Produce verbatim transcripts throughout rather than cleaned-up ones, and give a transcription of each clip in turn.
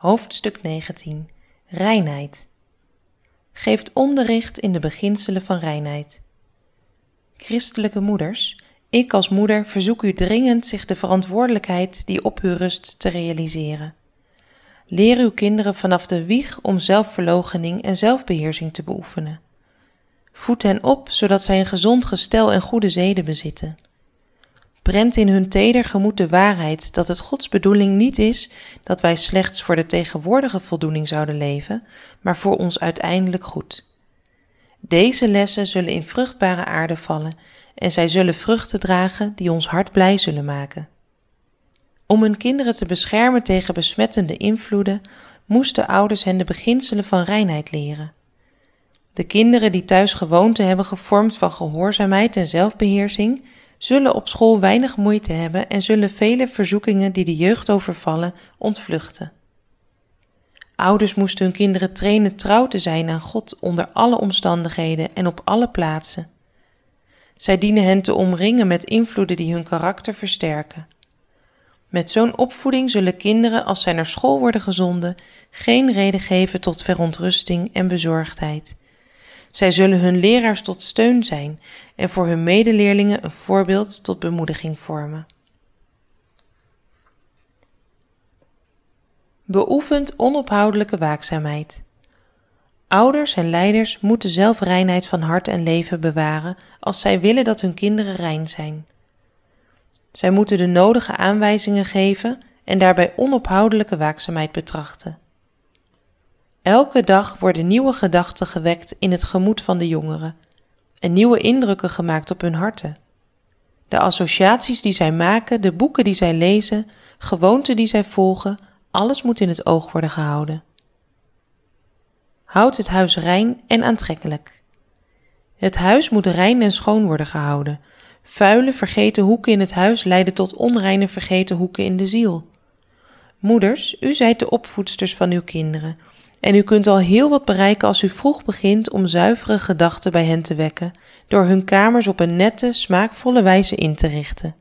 Hoofdstuk negentien. Reinheid. Geeft onderricht in de beginselen van reinheid. Christelijke moeders, ik als moeder verzoek u dringend zich de verantwoordelijkheid die op u rust te realiseren. Leer uw kinderen vanaf de wieg om zelfverloochening en zelfbeheersing te beoefenen. Voed hen op, zodat zij een gezond gestel en goede zeden bezitten. Prent in hun teder gemoed de waarheid dat het Gods bedoeling niet is dat wij slechts voor de tegenwoordige voldoening zouden leven, maar voor ons uiteindelijk goed. Deze lessen zullen in vruchtbare aarde vallen en zij zullen vruchten dragen die ons hart blij zullen maken. Om hun kinderen te beschermen tegen besmettende invloeden, moesten ouders hen de beginselen van reinheid leren. De kinderen die thuis gewoonten hebben gevormd van gehoorzaamheid en zelfbeheersing, zullen op school weinig moeite hebben en zullen vele verzoekingen die de jeugd overvallen ontvluchten. Ouders moesten hun kinderen trainen trouw te zijn aan God onder alle omstandigheden en op alle plaatsen. Zij dienen hen te omringen met invloeden die hun karakter versterken. Met zo'n opvoeding zullen kinderen, als zij naar school worden gezonden, geen reden geven tot verontrusting en bezorgdheid. Zij zullen hun leraars tot steun zijn en voor hun medeleerlingen een voorbeeld tot bemoediging vormen. Beoefent onophoudelijke waakzaamheid. Ouders en leiders moeten zelf reinheid van hart en leven bewaren als zij willen dat hun kinderen rein zijn. Zij moeten de nodige aanwijzingen geven en daarbij onophoudelijke waakzaamheid betrachten. Elke dag worden nieuwe gedachten gewekt in het gemoed van de jongeren en nieuwe indrukken gemaakt op hun harten. De associaties die zij maken, de boeken die zij lezen, gewoonten die zij volgen, alles moet in het oog worden gehouden. Houd het huis rein en aantrekkelijk. Het huis moet rein en schoon worden gehouden. Vuile, vergeten hoeken in het huis leiden tot onreine, vergeten hoeken in de ziel. Moeders, u zijt de opvoedsters van uw kinderen en u kunt al heel wat bereiken als u vroeg begint om zuivere gedachten bij hen te wekken, door hun kamers op een nette, smaakvolle wijze in te richten.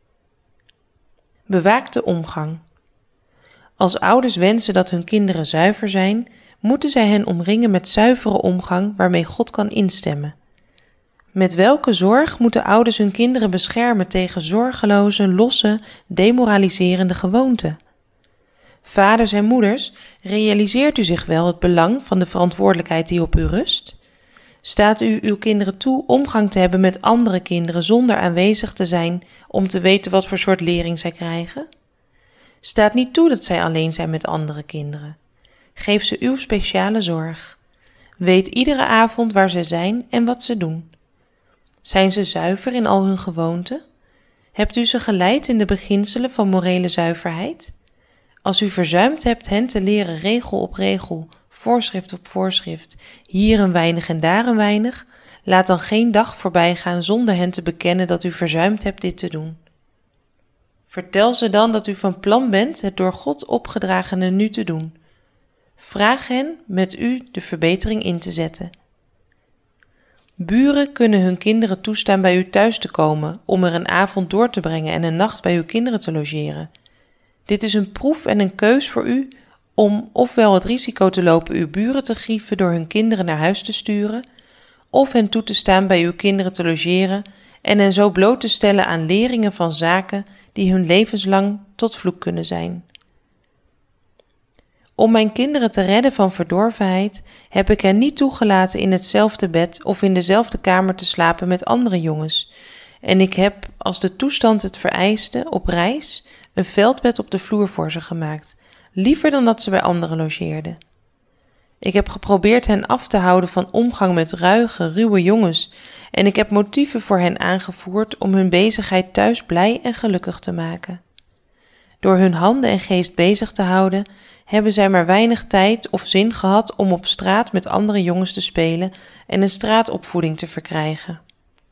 Bewaak de omgang. Als ouders wensen dat hun kinderen zuiver zijn, moeten zij hen omringen met zuivere omgang waarmee God kan instemmen. Met welke zorg moeten ouders hun kinderen beschermen tegen zorgeloze, losse, demoraliserende gewoonten? Vaders en moeders, realiseert u zich wel het belang van de verantwoordelijkheid die op u rust? Staat u uw kinderen toe omgang te hebben met andere kinderen zonder aanwezig te zijn om te weten wat voor soort lering zij krijgen? Staat niet toe dat zij alleen zijn met andere kinderen. Geef ze uw speciale zorg. Weet iedere avond waar ze zijn en wat ze doen. Zijn ze zuiver in al hun gewoonten? Hebt u ze geleid in de beginselen van morele zuiverheid? Als u verzuimd hebt hen te leren regel op regel, voorschrift op voorschrift, hier een weinig en daar een weinig, laat dan geen dag voorbij gaan zonder hen te bekennen dat u verzuimd hebt dit te doen. Vertel ze dan dat u van plan bent het door God opgedragene nu te doen. Vraag hen met u de verbetering in te zetten. Buren kunnen hun kinderen toestaan bij u thuis te komen om er een avond door te brengen en een nacht bij uw kinderen te logeren. Dit is een proef en een keus voor u om ofwel het risico te lopen uw buren te grieven door hun kinderen naar huis te sturen, of hen toe te staan bij uw kinderen te logeren en hen zo bloot te stellen aan leringen van zaken die hun levenslang tot vloek kunnen zijn. Om mijn kinderen te redden van verdorvenheid, heb ik hen niet toegelaten in hetzelfde bed of in dezelfde kamer te slapen met andere jongens. En ik heb, als de toestand het vereiste, op reis een veldbed op de vloer voor ze gemaakt, liever dan dat ze bij anderen logeerden. Ik heb geprobeerd hen af te houden van omgang met ruige, ruwe jongens en ik heb motieven voor hen aangevoerd om hun bezigheid thuis blij en gelukkig te maken. Door hun handen en geest bezig te houden, hebben zij maar weinig tijd of zin gehad om op straat met andere jongens te spelen en een straatopvoeding te verkrijgen.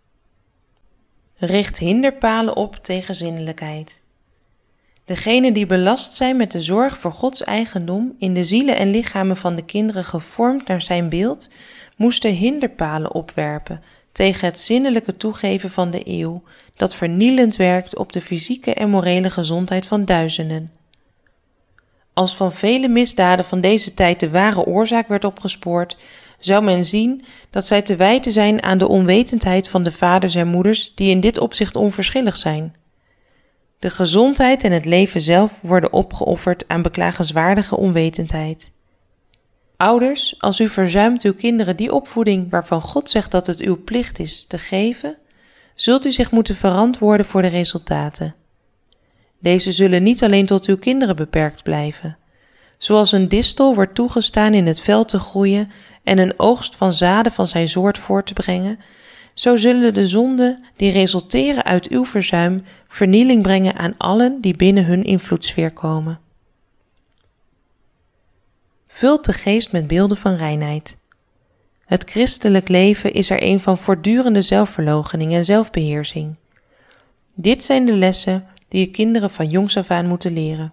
Richt hinderpalen op tegen zinnelijkheid. Degenen die belast zijn met de zorg voor Gods eigendom, in de zielen en lichamen van de kinderen gevormd naar zijn beeld, moesten hinderpalen opwerpen tegen het zinnelijke toegeven van de eeuw, dat vernielend werkt op de fysieke en morele gezondheid van duizenden. Als van vele misdaden van deze tijd de ware oorzaak werd opgespoord, zou men zien dat zij te wijten zijn aan de onwetendheid van de vaders en moeders die in dit opzicht onverschillig zijn. De gezondheid en het leven zelf worden opgeofferd aan beklagenswaardige onwetendheid. Ouders, als u verzuimt uw kinderen die opvoeding waarvan God zegt dat het uw plicht is te geven, zult u zich moeten verantwoorden voor de resultaten. Deze zullen niet alleen tot uw kinderen beperkt blijven. Zoals een distel wordt toegestaan in het veld te groeien en een oogst van zaden van zijn soort voort te brengen, zo zullen de zonden die resulteren uit uw verzuim vernieling brengen aan allen die binnen hun invloedssfeer komen. Vult de geest met beelden van reinheid. Het christelijk leven is er een van voortdurende zelfverloochening en zelfbeheersing. Dit zijn de lessen die je kinderen van jongs af aan moeten leren.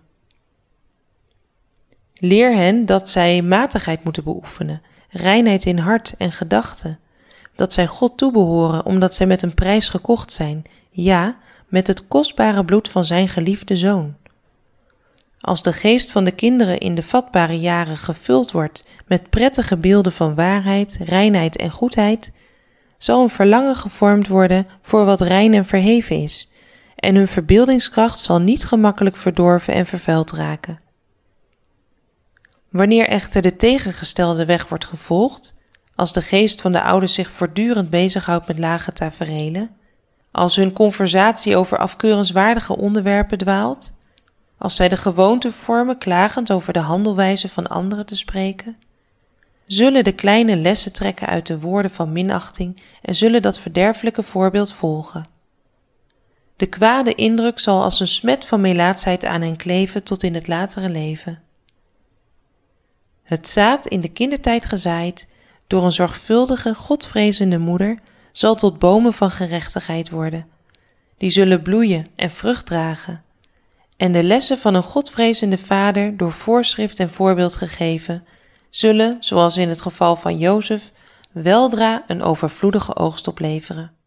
Leer hen dat zij matigheid moeten beoefenen, reinheid in hart en gedachten, dat zij God toebehoren omdat zij met een prijs gekocht zijn, ja, met het kostbare bloed van zijn geliefde Zoon. Als de geest van de kinderen in de vatbare jaren gevuld wordt met prettige beelden van waarheid, reinheid en goedheid, zal een verlangen gevormd worden voor wat rein en verheven is, en hun verbeeldingskracht zal niet gemakkelijk verdorven en vervuild raken. Wanneer echter de tegengestelde weg wordt gevolgd, als de geest van de ouders zich voortdurend bezighoudt met lage taferelen, als hun conversatie over afkeurenswaardige onderwerpen dwaalt, als zij de gewoonte vormen klagend over de handelwijze van anderen te spreken, zullen de kleine lessen trekken uit de woorden van minachting en zullen dat verderfelijke voorbeeld volgen. De kwade indruk zal als een smet van melaatsheid aan hen kleven tot in het latere leven. Het zaad in de kindertijd gezaaid door een zorgvuldige, godvrezende moeder zal tot bomen van gerechtigheid worden. Die zullen bloeien en vrucht dragen. En de lessen van een godvrezende vader door voorschrift en voorbeeld gegeven, zullen, zoals in het geval van Jozef, weldra een overvloedige oogst opleveren.